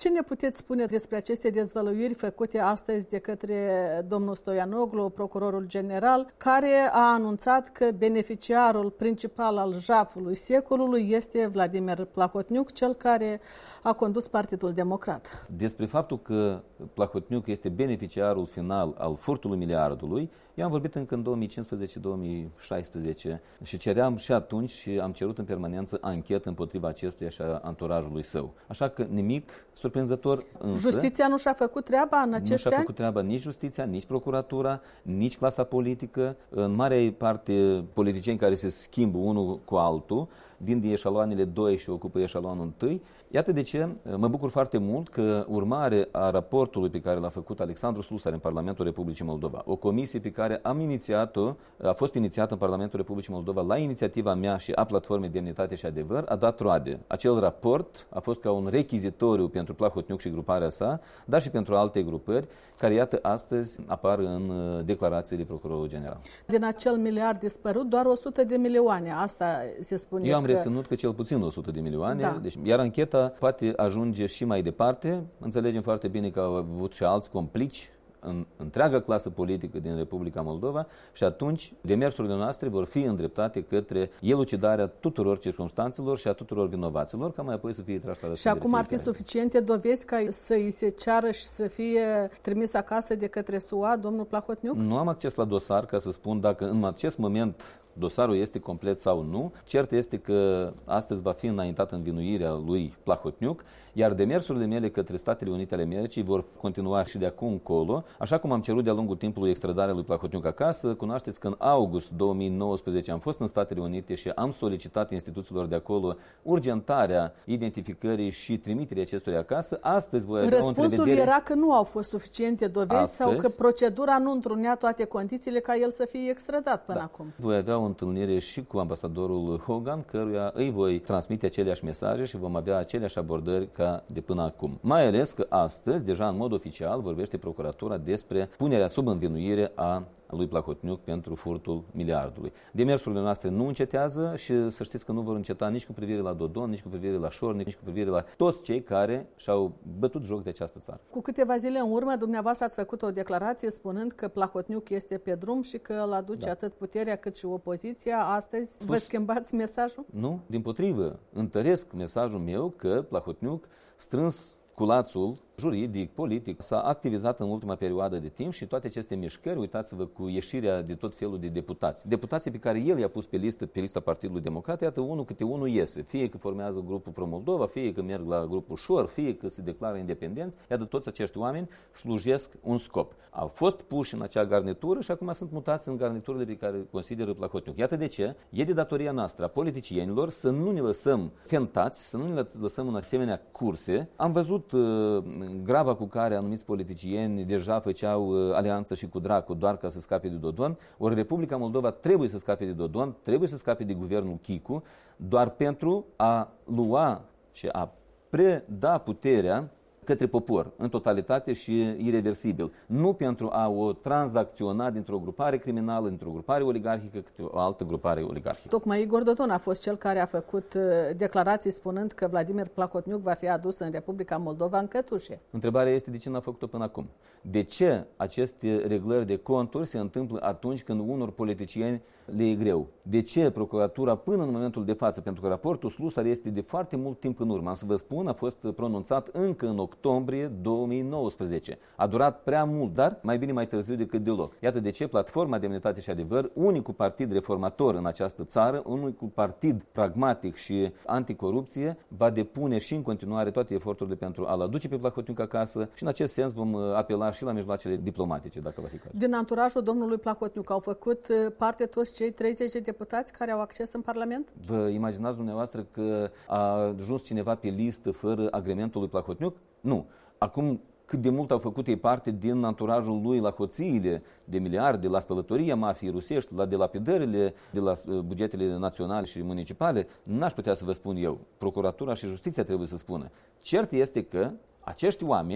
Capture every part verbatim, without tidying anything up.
ce ne puteți spune despre aceste dezvăluiri făcute astăzi de către domnul Stoianoglu, procurorul general, care a anunțat că beneficiarul principal al jafului secolului este Vladimir Plahotniuc, cel care a condus Partidul Democrat? Despre faptul că Plahotniuc este beneficiarul final al furtului miliardului, eu am vorbit încă în două mii cincisprezece două mii șaisprezece și ceream și atunci și am cerut în permanență anchetă împotriva acestuia și a anturajului său. Așa că nimic surprinzător însă... Justiția nu și-a făcut treaba în acești ani? Nu și-a făcut treaba nici justiția, nici procuratura, nici clasa politică. În mare parte politicieni care se schimbă unul cu altul vin din eșaloanele doi și ocupă eșalonul unu. Iată de ce mă bucur foarte mult că urmare a raportului pe care l-a făcut Alexandru Slusar în Parlamentul Republicii Moldova, o comisie pe care am inițiat-o, a fost inițiată în Parlamentul Republicii Moldova la inițiativa mea și a Platformei Demnitate și Adevăr, a dat roade. Acel raport a fost ca un rechizitoriu pentru Plahotniuc și gruparea sa, dar și pentru alte grupări, care, iată, astăzi apar în declarațiile Procurorului General. Din acel miliard dispărut, doar o sută de milioane. Asta se spune. Eu am că... reținut că cel puțin o sută de milioane, da. Deci, iar ancheta poate ajunge și mai departe. Înțelegem foarte bine că au avut și alți complici în întreaga clasă politică din Republica Moldova și atunci demersurile noastre vor fi îndreptate către elucidarea tuturor circumstanțelor și a tuturor vinovaților, ca mai apoi să fie trași la răspundere. Și acum ar fi suficiente dovezi ca să îi se ceară și să fie trimis acasă de către S U A, domnul Plahotniuc? Nu am acces la dosar ca să spun dacă în acest moment dosarul este complet sau nu. Cert este că astăzi va fi înaintată învinuirea lui Plahotniuc, iar demersurile mele către Statele Unite ale Americii vor continua și de acum încolo. Așa cum am cerut de-a lungul timpului extradarea lui Plahotniuc acasă, cunoașteți că în august două mii nouăsprezece am fost în Statele Unite și am solicitat instituțiilor de acolo urgentarea identificării și trimiterii acestuia acasă. Astăzi voi avea Răspunsul o întrevedere... era că nu au fost suficiente dovezi astăzi, sau că procedura nu întrunea toate condițiile ca el să fie extradat până da. acum. Voi avea o întâlnire și cu ambasadorul Hogan, căruia îi voi transmite aceleași mesaje și vom avea aceleași abordări ca de până acum. Mai ales că astăzi, deja în mod oficial, vorbește procuratura despre punerea sub învinuire a lui Plahotniuc pentru furtul miliardului. Demersurile noastre nu încetează și să știți că nu vor înceta nici cu privire la Dodon, nici cu privire la Șornic, nici cu privire la toți cei care și-au bătut joc de această țară. Cu câteva zile în urmă, dumneavoastră ați făcut o declarație spunând că Plahotniuc este pe drum și că îl aduce da. atât puterea cât și opoziția. Astăzi Spus? vă schimbați mesajul? Nu, dimpotrivă. Întăresc mesajul meu că Plahotniuc, strâns cu lațul juridic, politic, s-a activizat în ultima perioadă de timp și toate aceste mișcări, uitați-vă, cu ieșirea de tot felul de deputați. Deputații pe care el i-a pus pe listă, pe lista Partidului Democrat, iată, unul câte unul iese. Fie că formează grupul Pro-Moldova, fie că merg la grupul Șor, fie că se declară independenți, iată, toți acești oameni slujesc un scop. Au fost puși în acea garnitură și acum sunt mutați în garniturile pe care consideră Plahotniuc. Iată de ce e de datoria noastră a politicienilor să nu ne lăsăm fentați, să nu ne lăsăm în asemenea curse. Am văzut uh, grava cu care anumiți politicieni deja făceau uh, alianță și cu dracu doar ca să scape de Dodon. Ori Republica Moldova trebuie să scape de Dodon, trebuie să scape de guvernul Chicu, doar pentru a lua și a preda puterea către popor, în totalitate și ireversibil. Nu pentru a o tranzacționa dintr-o grupare criminală, dintr-o grupare oligarhică, către o altă grupare oligarhică. Tocmai Igor Dodon a fost cel care a făcut declarații spunând că Vladimir Plahotniuc va fi adus în Republica Moldova în cătușe. Întrebarea este de ce n-a făcut-o până acum. De ce aceste reglări de conturi se întâmplă atunci când unor politicieni le e greu? De ce procuratura până în momentul de față, pentru că raportul Slusar este de foarte mult timp în urmă, am să vă spun, a fost pronunțat încă în octombrie două mii nouăsprezece. A durat prea mult, dar mai bine mai târziu decât deloc. Iată de ce Platforma Demnitate și Adevăr, unicul partid reformator în această țară, unicul partid pragmatic și anticorupție, va depune și în continuare toate eforturile pentru a-l aduce pe Plahotniuc acasă și în acest sens vom apela și la mijloacele diplomatice, dacă va fi cazul. Din anturajul domnului Plahotniuc au făcut parte toți cei treizeci de deputați care au acces în Parlament? Vă imaginați dumneavoastră că a ajuns cineva pe listă fără agrementul lui Plahotniuc? Nu. Acum, cât de mult au făcut ei parte din anturajul lui la hoțiile de miliarde, la spălătoria mafiei rusești, la delapidările de la bugetele naționale și municipale, n-aș putea să vă spun eu. Procuratura și justiția trebuie să spună. Cert este că acești oameni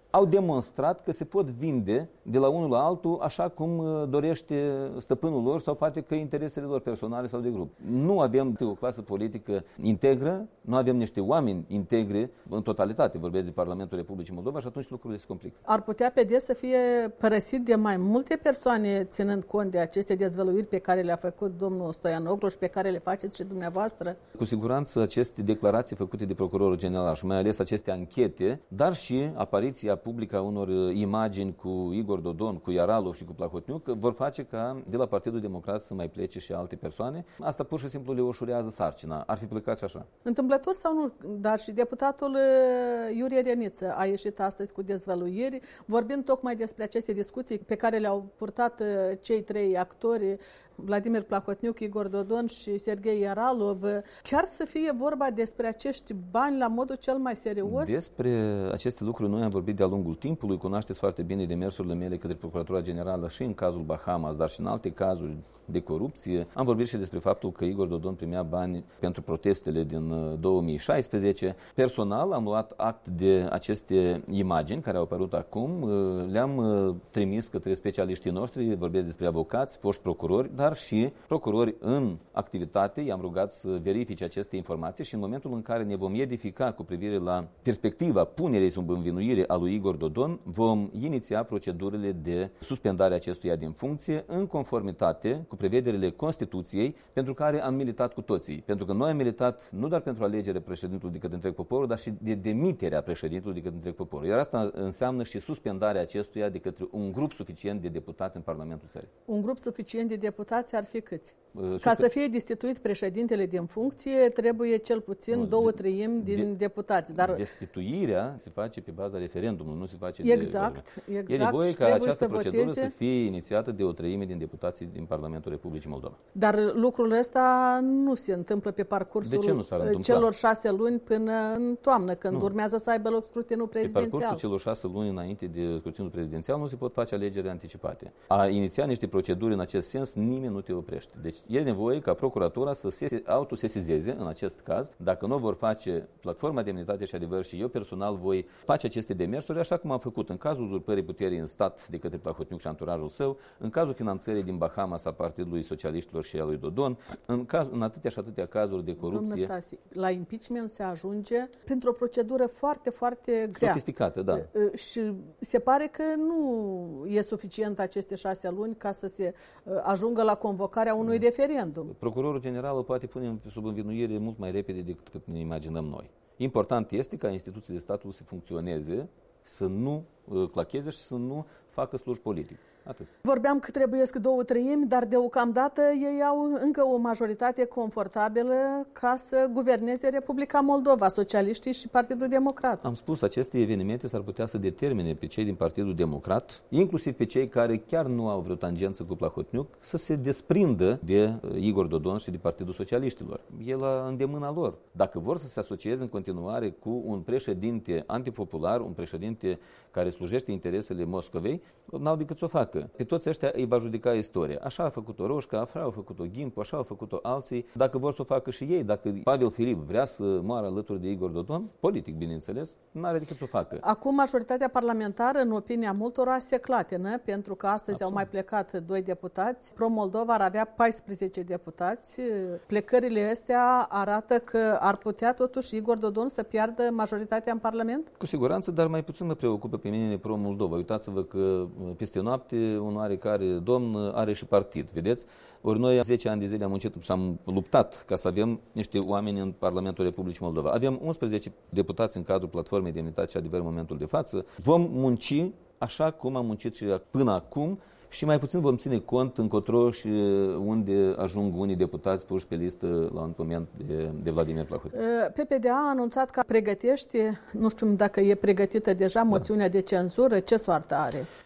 au demonstrat că se pot vinde de la unul la altul așa cum dorește stăpânul lor sau poate că interesele lor personale sau de grup. Nu avem o clasă politică integră, nu avem niște oameni integri în totalitate, vorbesc de Parlamentul Republicii Moldova și atunci lucrurile se complică. Ar putea P D să fie părăsit de mai multe persoane ținând cont de aceste dezvăluiri pe care le-a făcut domnul Stoianoglu și pe care le faceți și dumneavoastră? Cu siguranță aceste declarații făcute de procurorul general și mai ales aceste anchete, dar și apariția publică a unor imagini cu Igor Dodon, cu Iaralov și cu Plahotniuc vor face ca de la Partidul Democrat să mai plece și alte persoane. Asta pur și simplu le ușurează sarcina. Ar fi plecat și așa. Întâmplător sau nu, dar și deputatul Iurie Reniță a ieșit astăzi cu dezvăluiri, vorbind tocmai despre aceste discuții pe care le-au purtat cei trei actori, Vladimir Plahotniuc, Igor Dodon și Serghei Iaralov. Chiar să fie vorba despre acești bani la modul cel mai serios? Despre aceste lucruri noi am vorbit de-a lungul timpului, cunoașteți foarte bine demersurile mele către Procuratura Generală și în cazul Bahamas, dar și în alte cazuri de corupție. Am vorbit și despre faptul că Igor Dodon primea bani pentru protestele din două mii șaisprezece. Personal am luat act de aceste imagini care au apărut acum, le-am trimis către specialiștii noștri, vorbesc despre avocați, foști procurori, dar și procurori în activitate. I-am rugat să verifice aceste informații și în momentul în care ne vom edifica cu privire la perspectiva punerii sub învinuire a lui Igor Dodon, vom iniția procedurile de suspendare a acestuia din funcție în conformitate cu prevederile Constituției pentru care am militat cu toții. Pentru că noi am militat nu doar pentru alegerea președintelui de către întreg poporul, dar și de demiterea președintelui de către întreg poporul. Iar asta înseamnă și suspendarea acestuia de către un grup suficient de deputați în Parlamentul țării. Un grup suficient de deputați ar fi câți? Uh, Ca să fie destituit președintele din funcție, trebuie cel puțin uh, două treimi din de, deputați. Dar destituirea se face pe baza referendumului, nu se face exact, de... Exact, E nevoie ca această să procedură voteze... să fie inițiată de o treime din deputații din Parlamentul Republicii Moldova. Dar lucrul ăsta nu se întâmplă pe parcursul celor șase luni până în toamnă, când nu. urmează să aibă loc scrutinul prezidențial. Pe parcursul celor șase luni înainte de scrutinul prezidențial nu se pot face alegeri anticipate. A iniția niște proceduri în acest sens, nimeni nu te oprește. Deci e nevoie ca procuratura să se autosesizeze în acest caz. Dacă nu vor face Platforma Demnitate și Adevăr și eu personal voi face aceste demersuri, așa cum am făcut în cazul uzurpării puterii în stat de către Plahotniuc și anturajul său, în cazul finanțării din Bahamas a Partidului Socialiștilor și a lui Dodon, în, caz, în atâtea și atâtea cazuri de corupție. Domnule Stasi, la impeachment se ajunge printr-o procedură foarte, foarte grea. Sofisticată, da. Și se pare că nu e suficient aceste șase luni ca să se ajungă la convocarea unui da. referendum. Procurorul general o poate pune sub învinuire mult mai repede decât ne imaginăm noi. Important este ca instituțiile statului să funcționeze, să nu clacheze și să nu facă sluj politic. Atât. Vorbeam că trebuiesc două treimi, dar deocamdată ei au încă o majoritate confortabilă ca să guverneze Republica Moldova, socialiștii și Partidul Democrat. Am spus, aceste evenimente s-ar putea să determine pe cei din Partidul Democrat, inclusiv pe cei care chiar nu au vreo tangență cu Plahotniuc, să se desprindă de Igor Dodon și de Partidul Socialiștilor. E la îndemâna lor. Dacă vor să se asocieze în continuare cu un președinte antipopular, un președinte care slujește interesele Moscovei, n-au decât să o facă. Pe toți ăștia îi va judeca istoria. Așa a făcut-o Roșca, așa a făcut-o Ghimpu, așa au făcut-o alții. Dacă vor să o facă și ei, dacă Pavel Filip vrea să moară alături de Igor Dodon, politic, bineînțeles, n-are decât să o facă. Acum, majoritatea parlamentară, în opinia multora, se clatină, pentru că astăzi Absolut. au mai plecat doi deputați. Pro-Moldova ar avea paisprezece deputați. Plecările astea arată că ar putea totuși Igor Dodon să piardă majoritatea în Parlament? Cu siguranță, dar mai puțin mă preocupă pe mine Pro-Moldova. Uitați-vă că peste noapte un oarecare domn are și partid, vedeți? Ori noi zece ani de zile am muncit și am luptat ca să avem niște oameni în Parlamentul Republicii Moldova. Avem unsprezece deputați în cadrul Platformei Demnitate și Adevăr în momentul de față. Vom munci așa cum am muncit și până acum și mai puțin vom ține cont încotro și unde ajung unii deputați puși pe listă la un moment de, de Vladimir Plahotniuc. P P D A a anunțat că pregătește, nu știu dacă e pregătită deja, moțiunea da. de cenzură. Ce soartă are?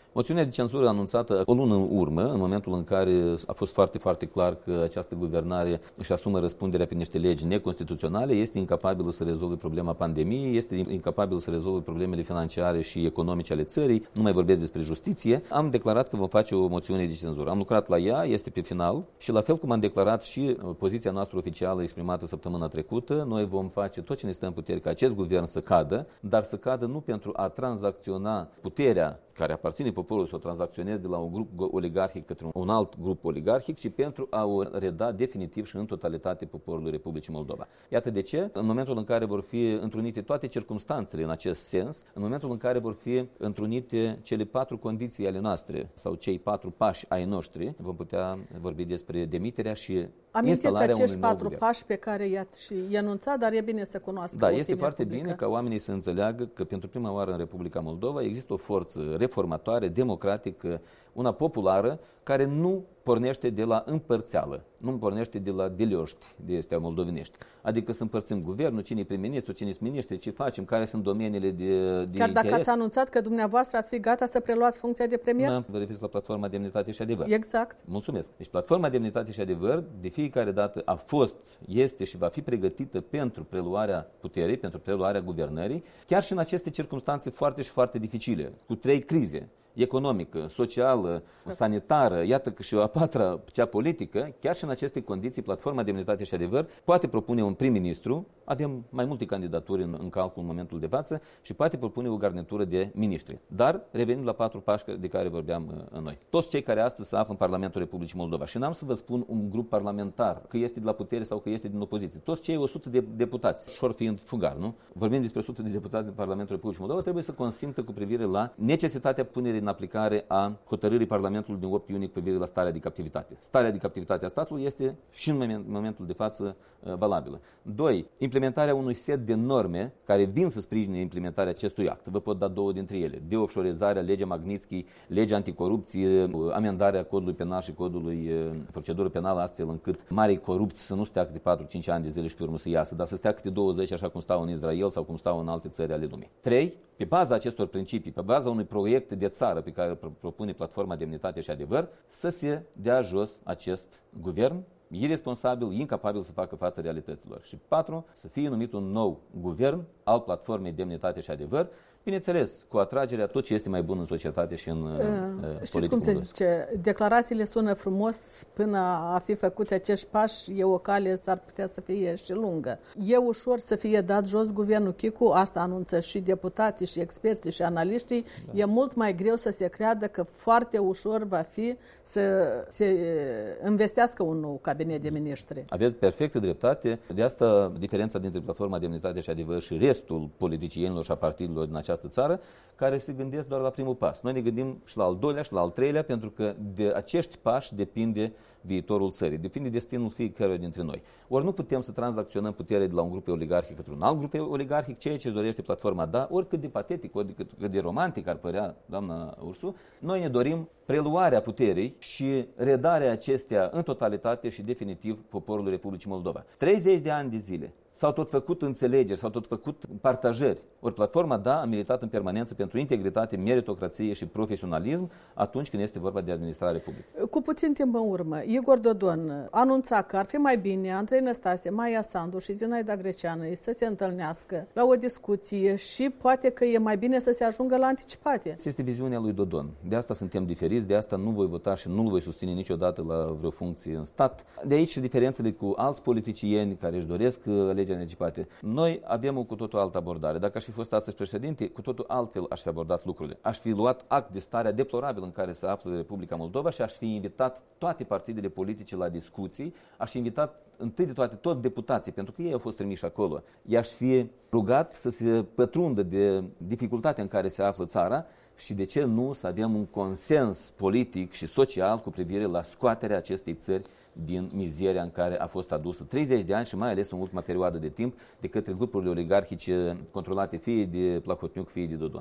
Moțiunea de cenzură anunțată o lună în urmă, în momentul în care a fost foarte, foarte clar că această guvernare își asumă răspunderea pe niște legi neconstituționale, este incapabilă să rezolve problema pandemiei, este incapabilă să rezolve problemele financiare și economice ale țării, nu mai vorbesc despre justiție. Am declarat că vom face o moțiune de cenzură. Am lucrat la ea, este pe final și la fel cum am declarat și poziția noastră oficială exprimată săptămâna trecută, noi vom face tot ce ne stă în putere ca acest guvern să cadă, dar să cadă nu pentru a tranzacționa puterea care aparține poporului să o tranzacționeze de la un grup oligarhic către un alt grup oligarhic, ci pentru a o reda definitiv și în totalitate poporului Republicii Moldova. Iată de ce, în momentul în care vor fi întrunite toate circumstanțele în acest sens, în momentul în care vor fi întrunite cele patru condiții ale noastre sau cei patru pași ai noștri, vom putea vorbi despre demiterea și Amintiți instalarea acești unui nou patru guvern. pași pe care i-ați și i-anunțat, dar e bine să cunoască Da, opinia este foarte publică. bine ca oamenii să înțeleagă că pentru prima oară în Republica Moldova există o forță reformatoare, democratică, una populară, care nu pornește de la împărțeală, nu pornește de la delioști de astea moldovenești. Adică să împărțim guvernul, cine e prim-ministru, cine sunt miniștri, ce facem, care sunt domeniile de, de Chiar dacă interes. ați anunțat că dumneavoastră ați fi gata să preluați funcția de premier? Da, vă referiți la platforma Demnitate și Adevăr. Exact. Mulțumesc. Deci platforma Demnitate și Adevăr de fiecare dată a fost, este și va fi pregătită pentru preluarea puterii, pentru preluarea guvernării, chiar și în aceste circunstanțe foarte și foarte dificile, cu trei crize. Economică, socială, sanitară, iată că și o a patra, cea politică, chiar și în aceste condiții, Platforma Demnitate și Adevăr poate propune un prim-ministru, avem mai multe candidaturi în, în calcul în momentul de față, și poate propune o garnitură de miniștri. Dar revenim la patru pași de care vorbeam uh, noi. Toți cei care astăzi se află în Parlamentul Republicii Moldova, și n-am să vă spun un grup parlamentar, că este de la putere sau că este din opoziție, toți cei o sută de deputați, șor fiind fugar, nu? Vorbim despre o sută de deputați din Parlamentul Republicii Moldova, trebuie să consimtă cu privire la necesitatea punerii în aplicare a hotărârii Parlamentului din opt iunie cu privire la starea de captivitate. Starea de captivitate a statului este și în momentul de față valabilă. Doi, implementarea unui set de norme care vin să sprijine implementarea acestui act. Vă pot da două dintre ele. Deoffshorizarea, legea Magnitsky, legea anticorupție, amendarea codului penal și codului procedură penală, astfel încât marii corupți să nu stea câte patru-cinci ani de zile și pe urmă să iasă, dar să stea câte douăzeci, așa cum stau în Israel sau cum stau în alte țări ale lumii. Trei, pe baza acestor principii, pe baza unui proiect de țară pe care îl propune Platforma Demnitate și Adevăr, să se dea jos acest guvern iresponsabil, incapabil să facă față realităților. Și patru, să fie numit un nou guvern al Platformei Demnitate și Adevăr, bineînțeles, cu atragerea tot ce este mai bun în societate și în uh, Știți cum se zice? Declarațiile sună frumos, până a fi făcuți acești pași, e o cale, s-ar putea să fie și lungă. E ușor să fie dat jos guvernul Chicu, asta anunță și deputații, și experții, și analiștii. Da. E mult mai greu să se creadă că foarte ușor va fi să se investească un nou cabinet de miniștri. Aveți perfectă dreptate. De asta diferența dintre Platforma Demnitate și Adevăr și restul politicienilor și a partidelor din această țară, care se gândesc doar la primul pas. Noi ne gândim și la al doilea și la al treilea, pentru că de acești pași depinde viitorul țării, depinde destinul fiecăruia dintre noi. Ori nu putem să tranzacționăm puterea de la un grup oligarhic către un alt grup oligarhic, ceea ce își dorește platforma, da, oricât de patetic, oricât de romantic ar părea, doamna Ursu, noi ne dorim preluarea puterii și redarea acestea în totalitate și definitiv poporului Republicii Moldova. treizeci de ani de zile s-au tot făcut înțelegeri, s-au tot făcut partajări. Ori platforma, da, a militat în permanență pentru integritate, meritocrație și profesionalism atunci când este vorba de administrare publică. Cu puțin timp în urmă, Igor Dodon anunța că ar fi mai bine Andrei Năstase, Maia Sandu și Zinaida Greceană să se întâlnească la o discuție și poate că e mai bine să se ajungă la anticipate. Este viziunea lui Dodon. De asta suntem diferiți, de asta nu voi vota și nu-l voi susține niciodată la vreo funcție în stat. De aici și diferențele cu alți politicieni care își doresc alegeri anticipate. Noi avem o cu totul altă abordare. Dacă aș fi fost astăzi președinte, cu totul altfel aș fi abordat lucrurile. Aș fi luat act de starea deplorabilă în care se află Republica Moldova și aș fi invitat toate partidele politice la discuții, aș fi invitat întâi de toate toți deputații, pentru că ei au fost trimiși acolo. I-aș fi rugat să se pătrundă de dificultatea în care se află țara și de ce nu să avem un consens politic și social cu privire la scoaterea acestei țări din mizeria în care a fost adusă treizeci de ani și mai ales în ultima perioadă de timp de către grupurile oligarhice controlate fie de Plahotniuc, fie de Dodon.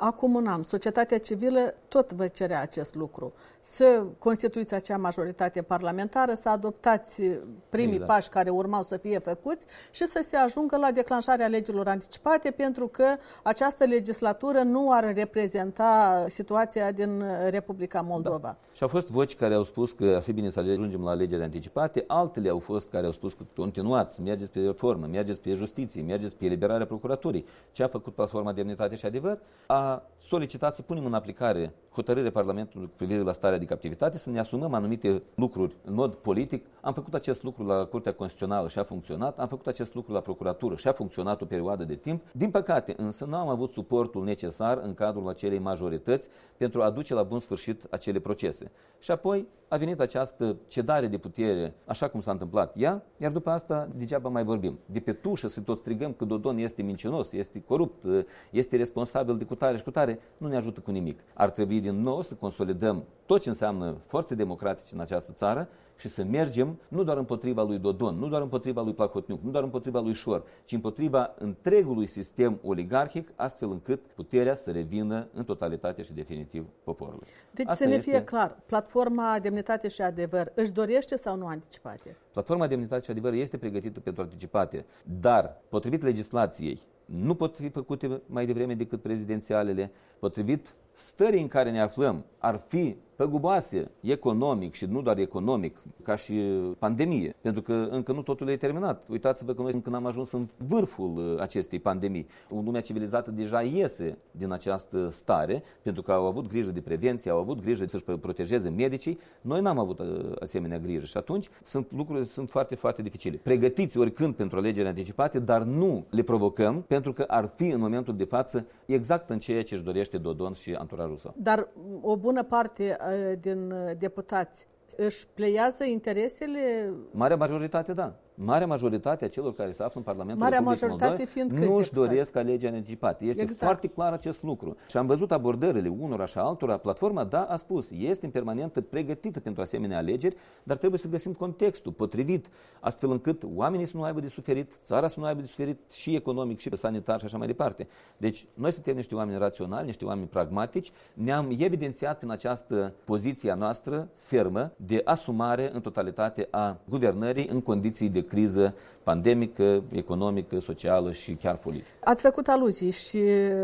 acum un an, societatea civilă tot vă cerea acest lucru. Să constituiți acea majoritate parlamentară, să adoptați primii exact. pași care urmau să fie făcuți și să se ajungă la declanșarea legilor anticipate, pentru că această legislatură nu ar reprezenta situația din Republica Moldova. Da. Și au fost voci care au spus că ar fi bine să ajungem la alegeri anticipate, altele au fost care au spus că continuați, mergeți pe reformă, mergeți pe justiție, mergeți pe eliberarea procuraturii. Ce a făcut Platforma Demnitate și Adevăr? A solicitat să punem în aplicare hotărârea Parlamentului cu privire la starea de captivitate, să ne asumăm anumite lucruri în mod politic. Am făcut acest lucru la Curtea Constituțională și a funcționat, am făcut acest lucru la Procuratură și a funcționat o perioadă de timp. Din păcate, însă, nu am avut suportul necesar în cadrul acelei majorități pentru a duce la bun sfârșit acele procese. Și apoi a venit această cedare de putere, așa cum s-a întâmplat ea, iar după asta degeaba mai vorbim. De pe tușă să tot strigăm că Dodon este mincinos, este corupt, este responsabil de cutare și cutare, nu ne ajută cu nimic. Ar trebui din nou să consolidăm tot ce înseamnă forțe democratice în această țară și să mergem nu doar împotriva lui Dodon, nu doar împotriva lui Plahotniuc, nu doar împotriva lui Șor, ci împotriva întregului sistem oligarhic, astfel încât puterea să revină în totalitate și definitiv poporului. Deci asta să ne fie este... clar, Platforma Demnitate și Adevăr își dorește sau nu anticipate? Platforma Demnitate și Adevăr este pregătită pentru anticipate, dar potrivit legislației nu pot fi făcute mai devreme decât prezidențialele, potrivit stării în care ne aflăm, ar fi păguboase economic și nu doar economic, ca și pandemie, pentru că încă nu totul e terminat. Uitați-vă că noi încă n-am ajuns în vârful acestei pandemii. Lumea civilizată deja iese din această stare, pentru că au avut grijă de prevenție, au avut grijă să-și protejeze medicii. Noi n-am avut asemenea grijă și atunci sunt lucruri sunt foarte, foarte dificile. Pregătiți oricând pentru alegeri anticipate, dar nu le provocăm, pentru că ar fi în momentul de față exact în ceea ce își dorește Dodon și anturajul său. Dar o bună parte din deputați își pleiază interesele? Marea majoritate, da. Marea majoritate a celor care se află în Parlamentul Marea Republicii Moldova nu își doresc alegeri anticipate. Este exact. Foarte clar acest lucru. Și am văzut abordările unora și altora. Platforma, da, a spus, este în permanentă pregătită pentru asemenea alegeri, dar trebuie să găsim contextul potrivit, astfel încât oamenii să nu aibă de suferit, țara să nu aibă de suferit și economic, și sanitar și așa mai departe. Deci, noi suntem niște oameni raționali, niște oameni pragmatici, ne-am evidențiat prin această poziție noastră fermă de asumare în totalitate a guvernării în condiții de criză pandemică, economică, socială și chiar politică. Ați făcut aluzii și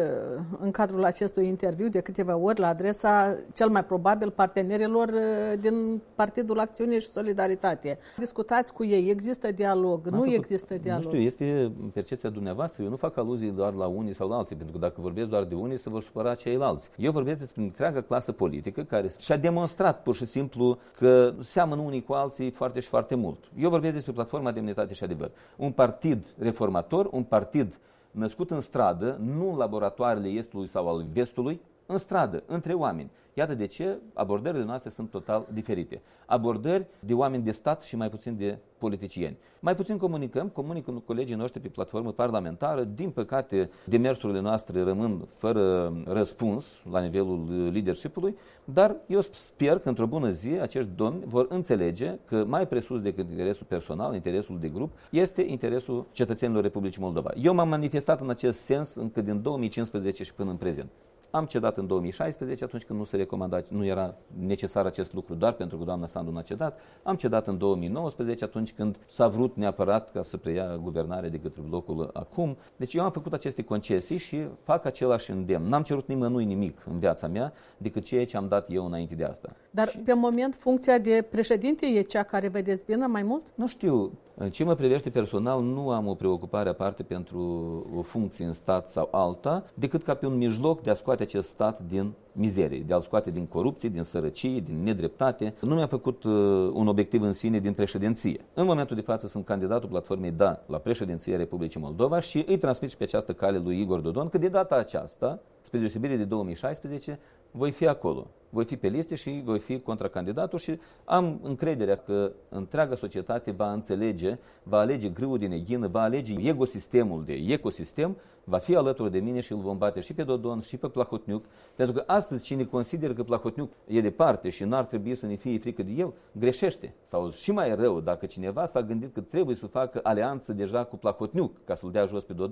în cadrul acestui interviu de câteva ori la adresa cel mai probabil partenerilor din Partidul Acțiune și Solidaritate. Discutați cu ei, există dialog, nu făcut, există dialog? Nu știu, este percepția dumneavoastră. Eu nu fac aluzii doar la unii sau la alții, pentru că dacă vorbesc doar de unii, se vor supăra ceilalți. Eu vorbesc despre întreaga clasă politică care și-a demonstrat pur și simplu că seamănă unii cu alții foarte și foarte mult. Eu vorbesc despre Platforma Demnitate și Adevăr. Un partid reformator, un partid născut în stradă, nu în laboratoarele Estului sau al Vestului, în stradă, între oameni. Iată de ce abordările noastre sunt total diferite. Abordări de oameni de stat și mai puțin de politicieni. Mai puțin comunicăm, comunică cu colegii noștri pe platformă parlamentară. Din păcate, demersurile noastre rămân fără răspuns la nivelul leadership-ului, dar eu sper că într-o bună zi acești domni vor înțelege că mai presus decât interesul personal, interesul de grup, este interesul cetățenilor Republicii Moldova. Eu m-am manifestat în acest sens încă din două mii cincisprezece și până în prezent. Am cedat în două mii șaisprezece, atunci când nu se recomanda, nu era necesar acest lucru doar pentru că doamna Sandu n-a cedat. Am cedat în două mii nouăsprezece, atunci când s-a vrut neapărat ca să preia guvernarea de către blocul acum. Deci eu am făcut aceste concesii și fac același îndemn. N-am cerut nimănui nimic în viața mea decât ceea ce am dat eu înainte de asta. Dar și... pe moment funcția de președinte e cea care vă dezbină mai mult? Nu știu. În ce mă privește personal, nu am o preocupare aparte pentru o funcție în stat sau alta, decât ca pe un mijloc de a scoate acest stat din mizerie, de a-l scoate din corupție, din sărăcie, din nedreptate. Nu mi-a făcut uh, un obiectiv în sine din președinție. În momentul de față sunt candidatul Platformei Da la președinția Republicii Moldova și îi transmit și pe această cale lui Igor Dodon că de data aceasta, spre deosebire de două mii șaisprezece, voi fi acolo. Voi fi pe liste și voi fi contracandidatul și am încrederea că întreaga societate va înțelege, va alege grâul din eghină, va alege ecosistemul de ecosistem, va fi alături de mine și îl vom bate și pe Dodon și pe Plahotniuc, pentru că astăzi cine consideră că Plahotniuc e departe și n-ar trebui să ne fie frică de el, greșește. Sau și mai rău, dacă cineva s-a gândit că trebuie să facă alianță deja cu Plahotniuc ca să-l dea jos pe Dodon,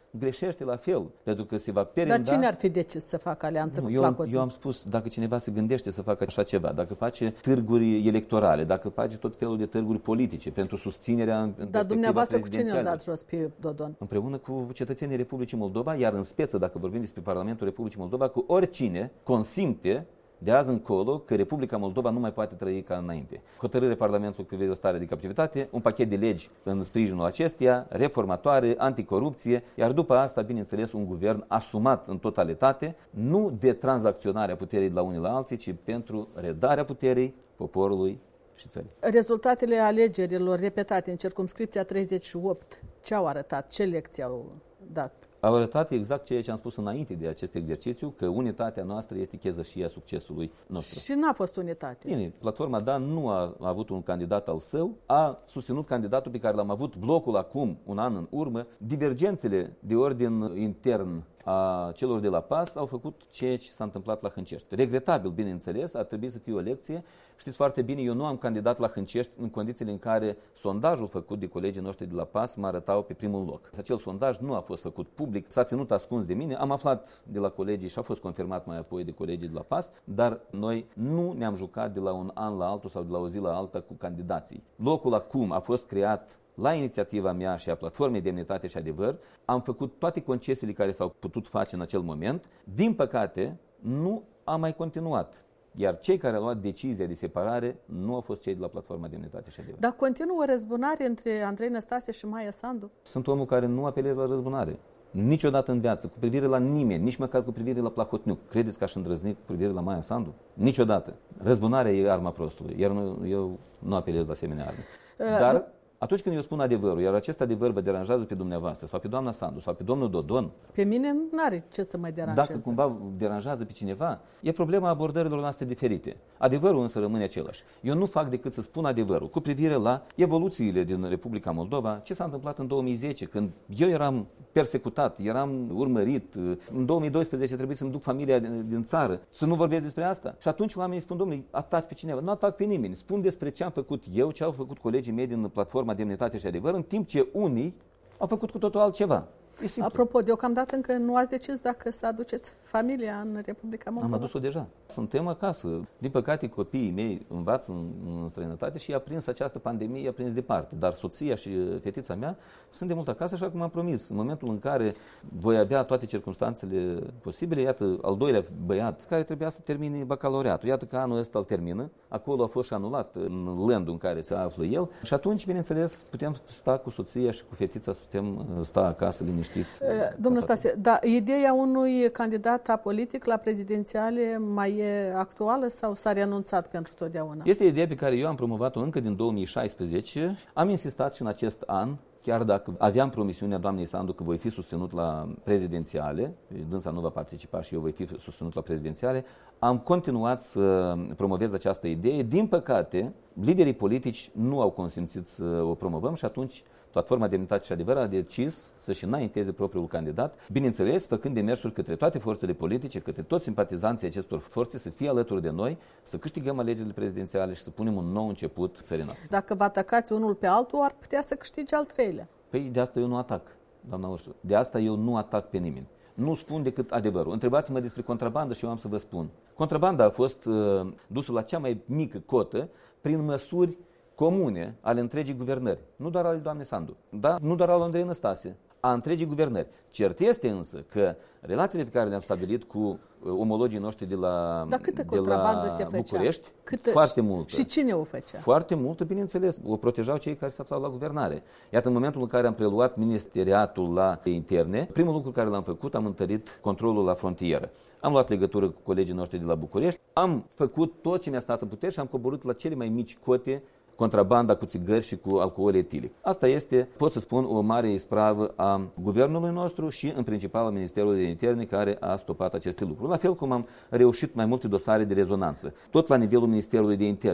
greșește la fel, pentru că se va perenda... Dar cine ar fi decis să facă alianță nu, cu eu, Plahotniuc? eu am spus, dacă cineva se gândește să facă așa ceva, dacă face târguri electorale, dacă face tot felul de târguri politice pentru susținerea în Dar dumneavoastră cu cine îl prezidențială, dați jos pe Dodon? împreună cu cetățenii Republicii Moldova, iar în speță, dacă vorbim despre Parlamentul Republicii Moldova, cu oricine consimte de azi încolo că Republica Moldova nu mai poate trăi ca înainte. Hotărârea Parlamentului cu privire la starea de captivitate, un pachet de legi în sprijinul acesteia, reformatoare, anticorupție, iar după asta, bineînțeles, un guvern asumat în totalitate, nu de tranzacționarea puterii de la unii la alții, ci pentru redarea puterii poporului și țării. Rezultatele alegerilor repetate în circumscripția treizeci și opt, ce au arătat? Ce lecții au dat? Au arătat exact ceea ce am spus înainte de acest exercițiu, că unitatea noastră este chezășia succesului nostru. Și n-a fost unitate. Bine, platforma Da nu a avut un candidat al său, a susținut candidatul pe care l-am avut blocul acum, un an în urmă. Divergențele de ordin intern a celor de la P A S au făcut ceea ce s-a întâmplat la Hâncești. Regretabil, bineînțeles, ar trebui să fie o lecție. Știți foarte bine, eu nu am candidat la Hâncești în condițiile în care sondajul făcut de colegii noștri de la P A S mă arătau pe primul loc. Acel sondaj nu a fost făcut public, s-a ținut ascuns de mine, am aflat de la colegii și a fost confirmat mai apoi de colegii de la P A S, dar noi nu ne-am jucat de la un an la altul sau de la o zi la alta cu candidații. Locul acum a fost creat la inițiativa mea și a Platformei Demnitate și Adevăr. Am făcut toate concesiile care s-au putut face în acel moment. Din păcate, nu am mai continuat. Iar cei care au luat decizia de separare nu au fost cei de la Platforma Demnitate și Adevăr. Dar continuă răzbunare între Andrei Năstase și Maia Sandu? Sunt omul care nu apelez la răzbunare. Niciodată în viață, cu privire la nimeni, nici măcar cu privire la Plahotniuc. Credeți că aș îndrăzni cu privire la Maia Sandu? Niciodată. Răzbunarea e arma prostului, iar eu nu apelez la asemenea arme. Dar uh, atunci când eu spun adevărul, iar acest adevăr vă deranjează pe dumneavoastră sau pe doamna Sandu sau pe domnul Dodon, pe mine n-are ce să mă deranjeze. Dacă cumva deranjează pe cineva, e problema abordărilor noastre diferite. Adevărul însă rămâne același. Eu nu fac decât să spun adevărul cu privire la evoluțiile din Republica Moldova, ce s-a întâmplat în două mii zece, când eu eram persecutat, eram urmărit, în două mii doisprezece trebuie să-mi duc familia din țară, să nu vorbesc despre asta. Și atunci oamenii spun, domnule, ataci pe cineva. Nu atac pe nimeni. Spun despre ce am făcut eu, ce au făcut colegii mei din Platforma Demnitate și Adevăr, în timp ce unii au făcut cu totul altceva. Apropo, deocamdată încă nu ați decis dacă să aduceți familia în Republica Moldova? Am adus-o deja. Suntem acasă. Din păcate, copiii mei învață în, în străinătate și i-a prins această pandemie, i-a prins departe. Dar soția și fetița mea sunt de mult acasă, așa cum am promis. În momentul în care voi avea toate circunstanțele posibile, iată, al doilea băiat care trebuia să termine bacalaureatul. Iată că anul ăsta îl termină. Acolo a fost și anulat în landul în care se află el. Și atunci, bineînțeles, putem sta cu soția și cu fetița să putem sta acasă liniștiți. Domnul Stase, da, ideea unui candidat apolitic la prezidențiale mai e actuală sau s-a renunțat pentru totdeauna? Este ideea pe care eu am promovat-o încă din două mii șaisprezece. Am insistat și în acest an, chiar dacă aveam promisiunea doamnei Sandu că voi fi susținut la prezidențiale, dânsa nu va participa și eu voi fi susținut la prezidențiale, am continuat să promovez această idee. Din păcate, liderii politici nu au consimțit să o promovăm și atunci Platforma Demnitate și Adevăr a decis să-și înainteze propriul candidat, bineînțeles, făcând demersuri către toate forțele politice, către toți simpatizanții acestor forțe să fie alături de noi, să câștigăm alegerile prezidențiale și să punem un nou început țării noastre. Dacă vă atacați unul pe altul, ar putea să câștige al treilea. Păi de asta eu nu atac, doamna Ursu. De asta eu nu atac pe nimeni. Nu spun decât adevărul. Întrebați-mă despre contrabandă și eu am să vă spun. Contrabanda a fost uh, dusă la cea mai mică cotă prin măsuri comune ale întregii guvernări, nu doar ale doamnei Sandu, da? Nu doar ale Andrei Năstase, a întregii guvernări. Cert este însă că relațiile pe care le-am stabilit cu omologii noștri de la, Dar câtă de la se făcea? București, câtă? foarte multă. Și cine o făcea? Foarte multă, bineînțeles. O protejau cei care se aflau la guvernare. Iată, în momentul în care am preluat ministeriatul la interne, primul lucru care l-am făcut, am întărit controlul la frontieră. Am luat legătură cu colegii noștri de la București, am făcut tot ce mi-a stat în putere și am coborât la cele mai mici cote contrabanda cu țigări și cu alcool etilic. Asta este, pot să spun, o mare ispravă a guvernului nostru și, în principal, a Ministerului de Interne, care a stopat aceste lucruri. La fel cum am reușit mai multe dosare de rezonanță, tot la nivelul Ministerului de Interne,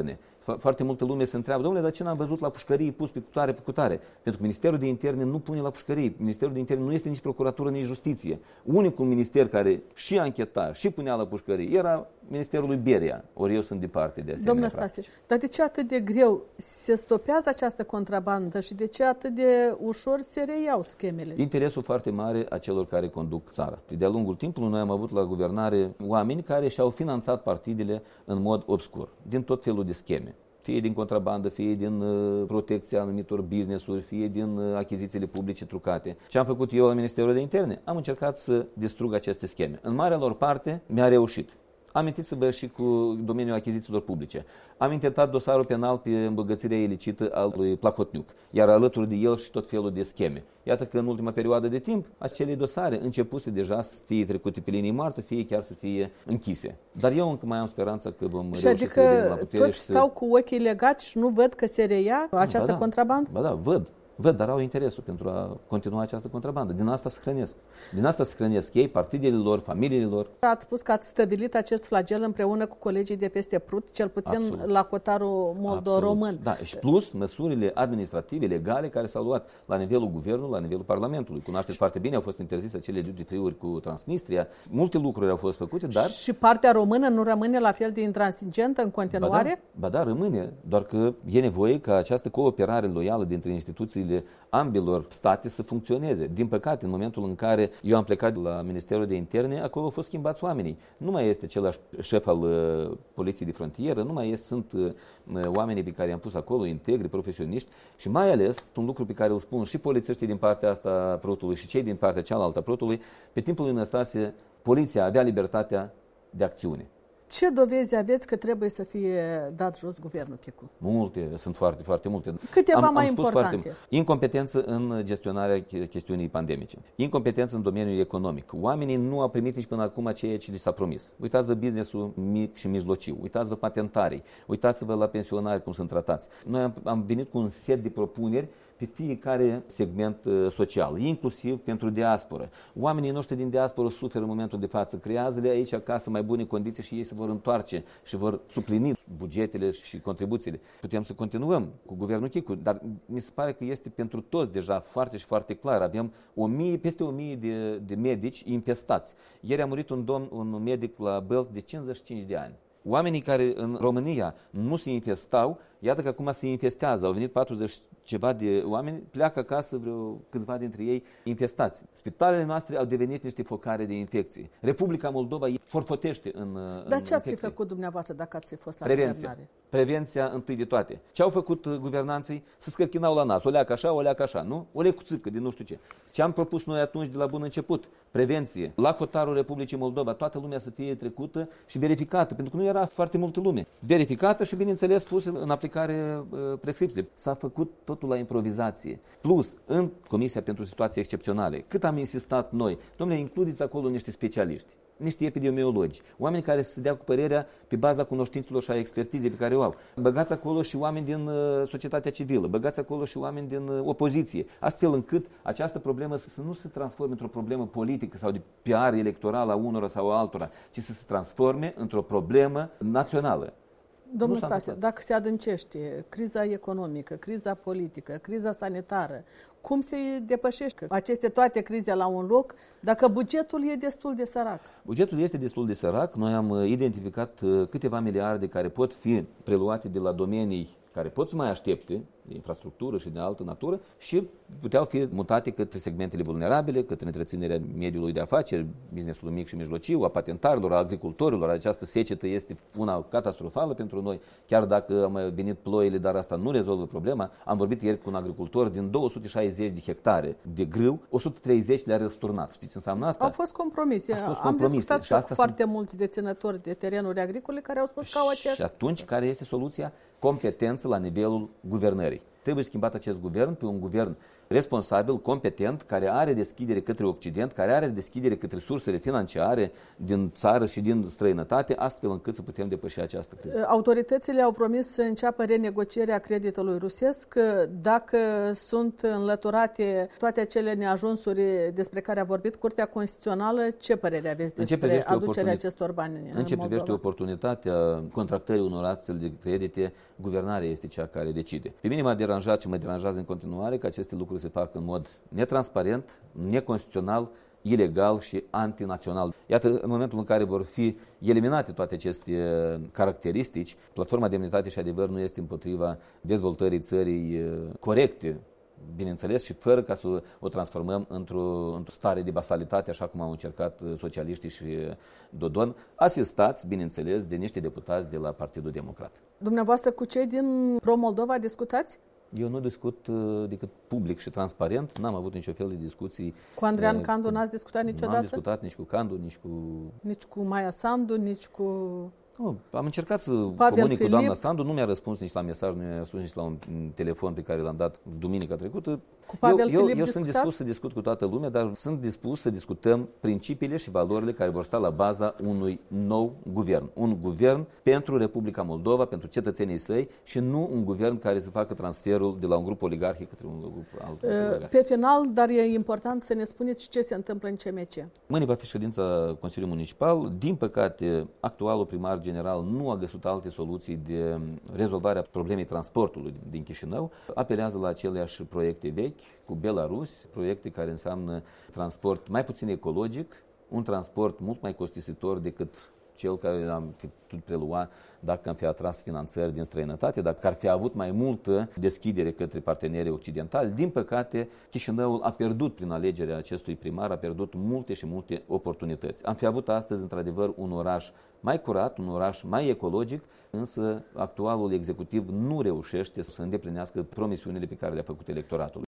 Foarte multă lume se întreabă, domnule, dar ce n-am văzut la pușcării pus pe cutare, pe cutare? Pentru că Ministerul de Interne nu pune la pușcării. Ministerul de Interne nu este nici procuratură, nici justiție. Unicul minister care și ancheta și punea la pușcării era Ministerul lui Beria. Ori eu sunt departe de asemenea. Domnule Stase, dar de ce atât de greu se stopează această contrabandă și de ce atât de ușor se reiau schemele? Interesul foarte mare a celor care conduc țara. De-a lungul timpului noi am avut la guvernare oameni care și-au finanțat partidele în mod obscur, din tot felul de scheme. Fie din contrabandă, fie din uh, protecția anumitor business-uri, fie din uh, achizițiile publice trucate. Ce am făcut eu la Ministerul de Interne? Am încercat să distrug aceste scheme. În marea lor parte mi-a reușit. Amintiți-vă și cu domeniul achizițiilor publice. Am intentat dosarul penal pe îmbogățirea ilicită al lui Plahotniuc, iar alături de el și tot felul de scheme. Iată că în ultima perioadă de timp, acele dosare începuse deja să fie trecute pe linii moarte, fie chiar să fie închise. Dar eu încă mai am speranța că vom și reuși adică să revenim la putere. Toți stau să... cu ochii legați și nu văd că se reia această ba da, contrabandă? Ba da, văd. Văd, dar au interesul pentru a continua această contrabandă. Din asta se hrănesc. Din asta se hrănesc ei, partidele lor, familiile lor. Ați spus că ați stăvilit acest flagel împreună cu colegii de peste Prut, cel puțin Absolut. La hotarul moldo-român. Da, și plus măsurile administrative, legale, care s-au luat la nivelul guvernului, la nivelul Parlamentului. Cunoașteți foarte bine, au fost interzise acele duty free-uri cu Transnistria. Multe lucruri au fost făcute, dar... Și partea română nu rămâne la fel de intransigentă în continuare? Ba da, ba da, rămâne, doar că e nevoie ca această cooperare loială dintre instituțiile ambelor state să funcționeze. Din păcate, în momentul în care eu am plecat la Ministerul de Interne, acolo au fost schimbați oamenii. Nu mai este același șef al uh, Poliției de Frontieră, nu mai este, sunt uh, oamenii pe care i-am pus acolo, integri, profesioniști și mai ales, un lucru pe care îl spun și polițiștii din partea asta Prutului și cei din partea cealaltă a Prutului, pe timpul lui Năstase, poliția avea libertatea de acțiune. Ce dovezi aveți că trebuie să fie dat jos guvernul Chicu? Multe, sunt foarte, foarte multe. Câteva am, mai am importante. Foarte, incompetență în gestionarea chestiunii pandemice. Incompetență în domeniul economic. Oamenii nu au primit nici până acum ceea ce li s-a promis. Uitați-vă business-ul mic și mijlociu. Uitați-vă patentarii. Uitați-vă la pensionari cum sunt tratați. Noi am, am venit cu un set de propuneri pe fiecare segment uh, social, inclusiv pentru diasporă. Oamenii noștri din diasporă suferă în momentul de față. Creează-le aici acasă mai bune condiții și ei se vor întoarce și vor suplini bugetele și contribuțiile. Putem să continuăm cu guvernul Chicu, dar mi se pare că este pentru toți deja foarte și foarte clar. Avem o mie, peste o mie de, de medici infestați. Ieri a murit un domn, un medic la Bălți de cincizeci și cinci de ani. Oamenii care în România nu se infestau, iată că acum se infestează. Au venit patruzeci ceva de oameni, pleacă acasă vreo câțiva dintre ei infestați. Spitalele noastre au devenit niște focare de infecții. Republica Moldova forfotește în Dar în ce ați infecții. fi făcut dumneavoastră dacă ați fi fost la Prevenția. guvernare? Prevenția întâi de toate. Ce au făcut guvernanții? Să scărchinau la nas. O leacă așa, o leacă așa, nu? O lecuțică de nu știu ce. Ce am propus noi atunci de la bun început? Prevenție. La hotarul Republicii Moldova toată lumea să fie trecută și verificată, pentru că nu era foarte multă lume. Verificată și, bineînțeles, pusă în aplicare uh, prescripțiile. S-a făcut totul la improvizație. Plus, în Comisia pentru Situații Excepționale, cât am insistat noi, domnule, includeți acolo niște specialiști, niște epidemiologi, oameni care să dea cu părerea pe baza cunoștințelor și a expertizei pe care o au. Băgați acolo și oameni din uh, societatea civilă, băgați acolo și oameni din uh, opoziție, astfel încât această problemă să, să nu se transforme într-o problemă politică sau de P R electoral a unora sau a altora, ci să se transforme într-o problemă națională. Domnul Stase, dacă se adâncește criza economică, criza politică, criza sanitară, cum se depășește aceste toate crize la un loc dacă bugetul e destul de sărac? Bugetul este destul de sărac. Noi am identificat câteva miliarde care pot fi preluate de la domenii care pot să mai aștepte, de infrastructură și de altă natură, și puteau fi mutate către segmentele vulnerabile, către întreținerea mediului de afaceri, businessul mic și mijlociu, a patentarilor, a agricultorilor. Această secetă este una catastrofală pentru noi, chiar dacă au mai venit ploile, dar asta nu rezolvă problema. Am vorbit ieri cu un agricultor din două sute șaizeci de hectare de grâu, o sută treizeci le-a răsturnat. Știți ce înseamnă asta? Au fost compromise. Fost Am compromise. discutat și, și cu asta foarte sunt... mulți deținători de terenuri agricole care au spus că au acest... Și atunci, care este soluția? Competență la nivelul guvernării. Trebuie schimbat acest guvern pe un guvern responsabil, competent, care are deschidere către Occident, care are deschidere către sursele financiare din țară și din străinătate, astfel încât să putem depăși această criză. Autoritățile au promis să înceapă renegocierea creditului rusesc dacă sunt înlăturate toate acele neajunsuri despre care a vorbit Curtea Constituțională. Ce părere aveți despre aducerea acestor bani în Moldova? În ce privește oportunitatea contractării unor astfel de credite, guvernarea este cea care decide. Pe mine m-a deranjat și mă deranjează în continuare că aceste lucruri se fac în mod netransparent, neconstituțional, ilegal și antinațional. Iată, în momentul în care vor fi eliminate toate aceste caracteristici, Platforma Demnitate și Adevăr nu este împotriva dezvoltării țării corecte, bineînțeles, și fără ca să o transformăm într-o, într-o stare de basalitate, așa cum au încercat socialiștii și Dodon, asistați, bineînțeles, de niște deputați de la Partidul Democrat. Dumneavoastră cu cei din Pro-Moldova discutați? Eu nu discut uh, decât public și transparent, n-am avut nicio fel de discuții. Cu Andrean uh, Candu n-ați discutat niciodată? Nu am discutat nici cu Candu, nici cu... Nici cu Maia Sandu, nici cu... Nu, am încercat să Pavel comunic Filip. cu doamna Sandu, nu mi-a răspuns nici la mesaj, nu mi-a răspuns nici la un telefon pe care l-am dat duminica trecută. Cu Pavel eu eu, Filip eu sunt dispus să discut cu toată lumea, dar sunt dispus să discutăm principiile și valorile care vor sta la baza unui nou guvern. Un guvern pentru Republica Moldova, pentru cetățenii săi și nu un guvern care să facă transferul de la un grup oligarhic către un grup altul. Pe final, dar e important să ne spuneți ce se întâmplă în C M C. Mâine va fi ședința Consiliului Municipal. Din păcate, actualul primar general nu a găsit alte soluții de rezolvare a problemei transportului din Chișinău. Apelează la aceleași proiecte vechi cu Belarus, proiecte care înseamnă transport mai puțin ecologic, un transport mult mai costisitor decât cel care l-am fi putut prelua dacă am fi atras finanțări din străinătate, dacă ar fi avut mai multă deschidere către partenerii occidentali. Din păcate, Chișinăul a pierdut prin alegerea acestui primar, a pierdut multe și multe oportunități. Am fi avut astăzi, într-adevăr, un oraș mai curat, un oraș mai ecologic, însă actualul executiv nu reușește să îndeplinească promisiunile pe care le-a făcut electoratul.